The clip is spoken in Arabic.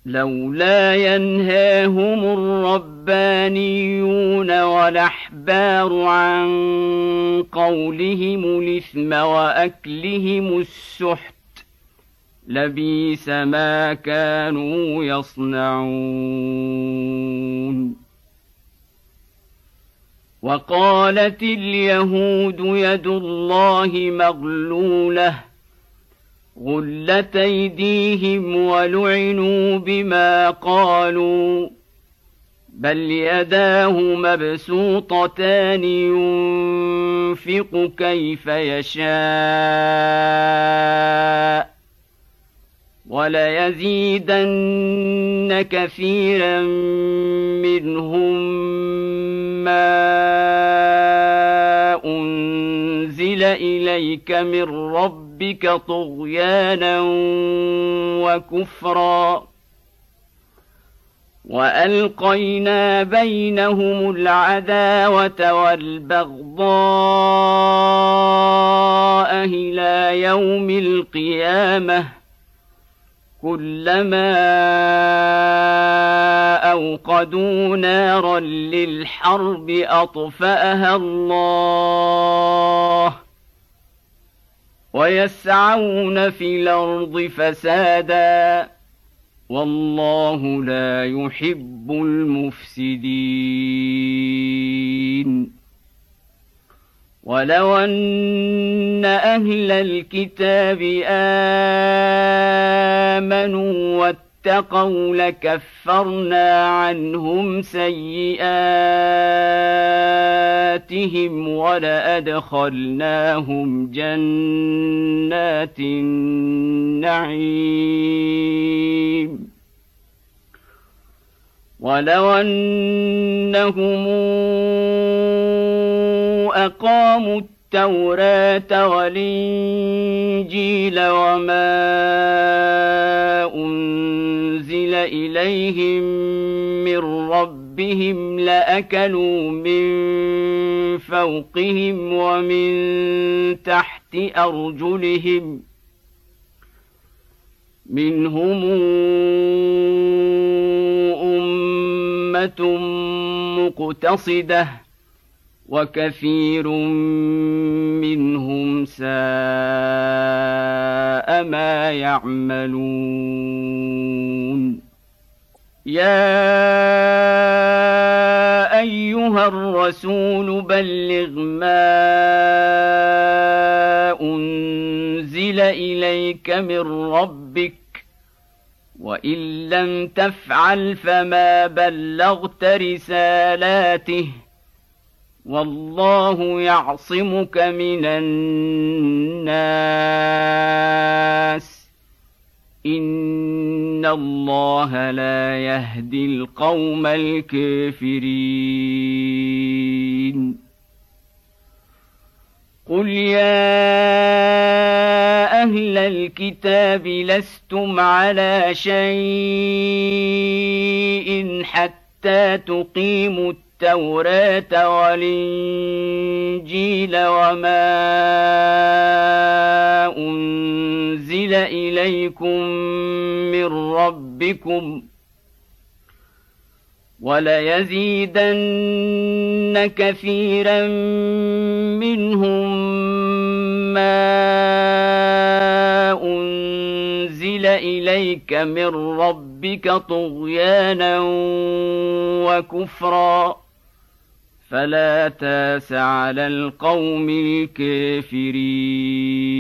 لولا ينهاهم الربانيون والأحبار عن قولهم الإثم وأكلهم السحت لبئس ما كانوا يصنعون. وقالت اليهود يد الله مغلولة غلت أيديهم ولعنوا بما قالوا بل يداه مبسوطتان ينفق كيف يشاء وليزيدن كثيرا منهم ما أنزل إليك من ربك طغيانا وكفرا وألقينا بينهم العداوة والبغضاء إلى يوم القيامة كلما أوقدوا نارا للحرب أطفأها الله ويسعون في الأرض فسادا والله لا يحب المفسدين. ولو أن أهل الكتاب آمنوا واتقوا لكفرنا عنهم سيئاتهم ولأدخلناهم جنات النعيم. ولو أنهم أقاموا التوراة والإنجيل وما أنزل إليهم من ربهم لأكلوا من فوقهم ومن تحت أرجلهم منهم أمة مقتصدة وكثير منهم ساء ما يعملون. يا أيها الرسول بلغ ما أنزل إليك من ربك وإن لم تفعل فما بلغت رسالاته والله يعصمك من الناس إن الله لا يهدي القوم الكافرين. قل يا أهل الكتاب لستم على شيء حتى تقيموا التوراة والإنجيل وما أنزل إليكم من ربكم وليزيدن كثيرا منهم ما أنزل إليك من ربك طغيانا وكفرا فلا تاس على القوم الكافرين.